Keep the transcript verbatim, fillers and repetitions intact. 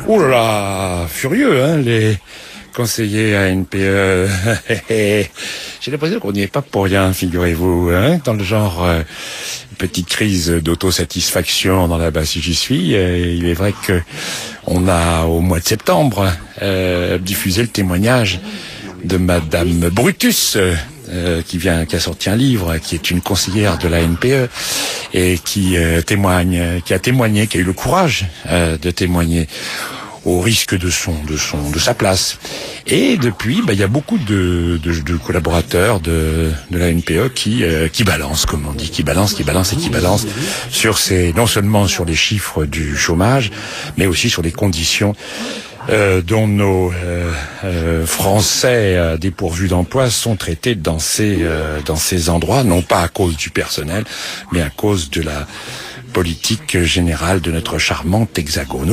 Oh là là, furieux, hein, les conseillers A N P E. J'ai l'impression qu'on n'y est pas pour rien, figurez-vous, hein, dans le genre euh, petite crise d'autosatisfaction dans la base si j'y suis. Euh, il est vrai que on a au mois de septembre euh, diffusé le témoignage de Madame Brutus. Euh, qui vient, qui a sorti un livre, qui est une conseillère de l'A N P E et qui euh, témoigne, qui a témoigné, qui a eu le courage euh, de témoigner au risque de son, de son, de sa place. Et depuis, bah, il y a beaucoup de, de, de collaborateurs de, de l'A N P E qui, euh, qui balancent, comme on dit, qui balancent, qui balancent et qui balancent sur ces, non seulement sur les chiffres du chômage, mais aussi sur les conditions Euh, dont nos euh, euh, Français euh, dépourvus d'emploi sont traités dans ces euh, dans ces endroits, non pas à cause du personnel, mais à cause de la politique générale de notre charmante hexagone.